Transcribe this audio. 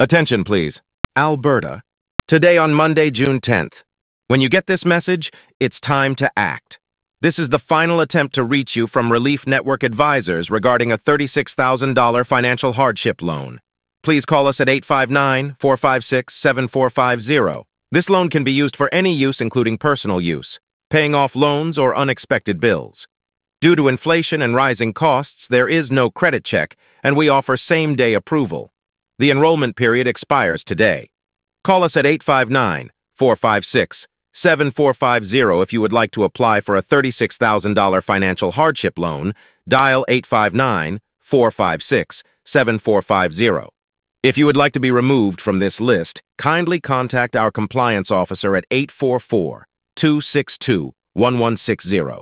Attention, please. Alberta. Today on Monday, June 10th. When you get this message, it's time to act. This is the final attempt to reach you from Relief Network Advisors regarding a $36,000 financial hardship loan. Please call us at 859-456-7450. This loan can be used for any use, including personal use, paying off loans or unexpected bills. Due to inflation and rising costs, there is no credit check, and we offer same-day approval. The enrollment period expires today. Call us at 859-456-7450 if you would like to apply for a $36,000 financial hardship loan. Dial 859-456-7450. If you would like to be removed from this list, kindly contact our compliance officer at 844-262-1160.